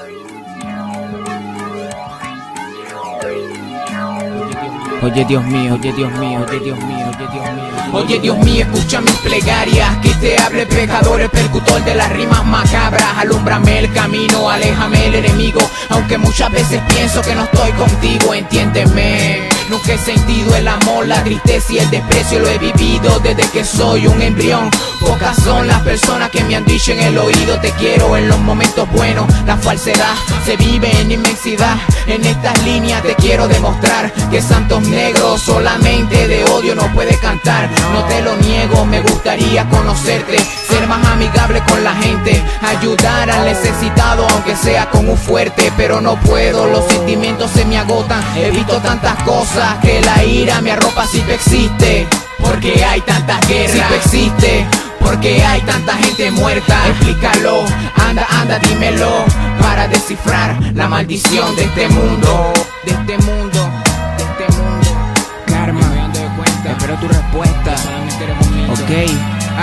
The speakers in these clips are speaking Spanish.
Oye Dios mío, oye Dios mío, oye Dios mío, oye Dios mío. Oye Dios mío, escucha mis plegarias, que te hable pecador, el percutor de las rimas macabras. Alúmbrame el camino, aléjame el enemigo, aunque muchas veces pienso que no estoy contigo, entiéndeme. Nunca he sentido el amor, la tristeza y el desprecio, lo he vivido desde que soy un embrión. Pocas son las personas que me han dicho en el oído te quiero en los momentos buenos. La falsedad se vive en inmensidad, en estas líneas te quiero demostrar que santos negros solamente de odio no puede cantar. No te lo niego, me gustaría conocerte, ser más amigable con la gente, ayudar al necesitado aunque sea con un fuerte, pero no puedo, los sentimientos se me agotan. He visto tantas cosas que la ira me arropa. Si tú existe, porque hay tantas guerras. Si tú existe, porque hay tanta gente muerta. Explícalo, anda, anda, dímelo, para descifrar la maldición de este mundo, de este mundo, de este mundo. Karma, espero tu respuesta. Ok.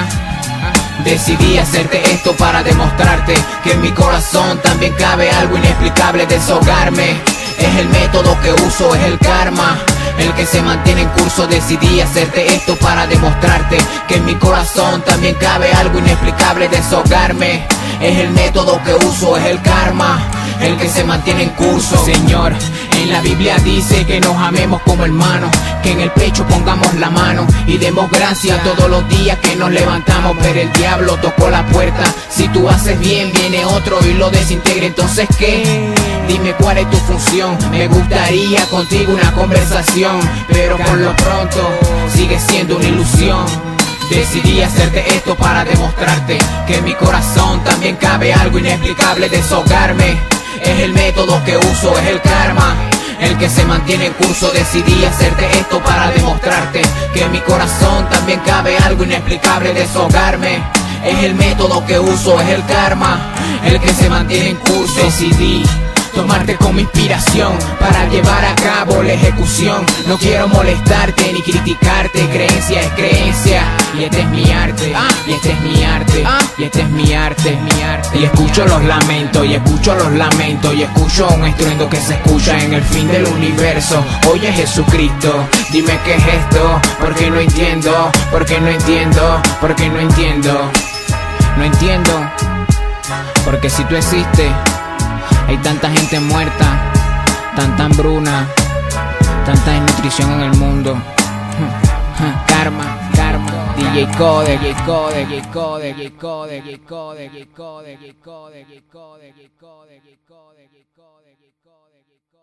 Decidí hacerte esto para demostrarte que en mi corazón también cabe algo inexplicable, deshogarme. Es el método que uso, es el karma, el que se mantiene en curso. Decidí hacerte esto para demostrarte que en mi corazón también cabe algo inexplicable, deshogarme. Es el método que uso, es el karma, el que se mantiene en curso. Señor, en la Biblia dice que nos amemos como hermanos, que en el pecho pongamos la mano y demos gracias todos los días que nos levantamos. Pero el diablo tocó la puerta, si tú haces bien viene otro y lo desintegra. Entonces ¿qué? Dime cuál es tu función. Me gustaría contigo una conversación, pero por lo pronto sigue siendo una ilusión. Decidí hacerte esto para demostrarte que en mi corazón también cabe algo inexplicable, deshogarme. Es el método que uso, es el karma, el que se mantiene en curso. Decidí hacerte esto para demostrarte que en mi corazón también cabe algo inexplicable, deshogarme. Es el método que uso, es el karma, el que se mantiene en curso. Decidí tomarte como inspiración para llevar a cabo la ejecución. No quiero molestarte ni criticarte, creencia es creencia. Y este es mi arte, y este es mi arte, y este es mi arte, mi arte. Y escucho los lamentos, y escucho los lamentos, y escucho un estruendo que se escucha en el fin del universo. Oye Jesucristo, dime qué es esto, porque no entiendo, porque no entiendo, porque no entiendo. No entiendo, porque si tú existes, hay tanta gente muerta, tanta hambruna, tanta desnutrición en el mundo. Karma, karma. DJ Code, DJ Code, DJ Code, DJ Code, DJ Code, DJ Code, DJ Code, DJ Code, DJ Code, DJ Code, DJ Code, DJ Code.